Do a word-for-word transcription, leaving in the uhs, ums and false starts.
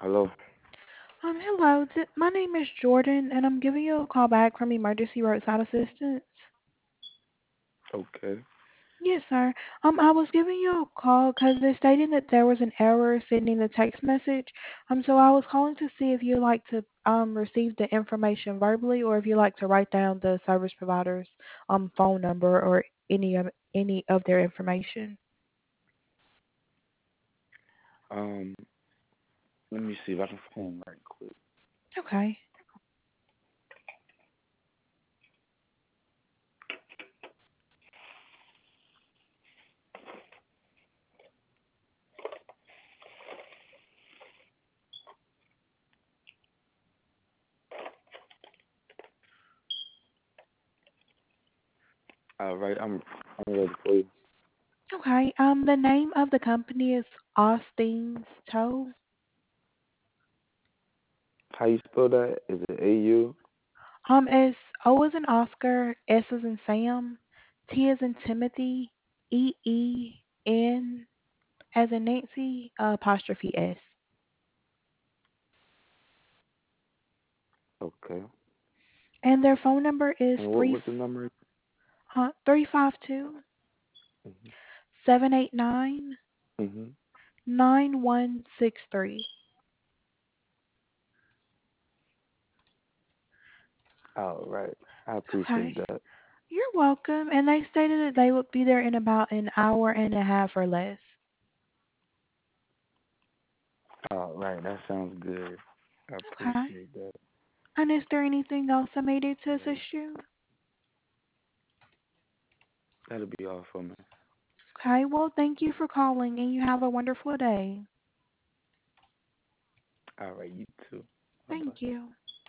Hello. Um, hello. Th- my name is Jordan, and I'm giving you a call back from Emergency Roadside Assistance. Okay. Yes, sir. Um, I was giving you a call because they're stating that there was an error sending the text message. Um, so I was calling to see if you'd like to um receive the information verbally, or if you'd like to write down the service provider's um phone number or any of any of their information. Um, Let me see if I can find right quick. Okay. All right, I'm I'm ready for you. Okay. Um, the name of the company is Austin's Tow. How you spell that? Is it A U? Um, it's O as in Oscar, S as in Sam, T as in Timothy, E E N as in Nancy, uh, apostrophe S. Okay. And their phone number is And what three was the number? uh, three five two Mhm. seven eight nine Mhm. nine one six three. All right. I Okay. appreciate that. You're welcome. And they stated that they would be there in about an hour and a half or less. All right, that sounds good. I Okay. appreciate that. And is there anything else I may do to All right. assist you? That'll be all for me. Okay. Well, thank you for calling, and you have a wonderful day. All right, you too. Bye bye. Thank you.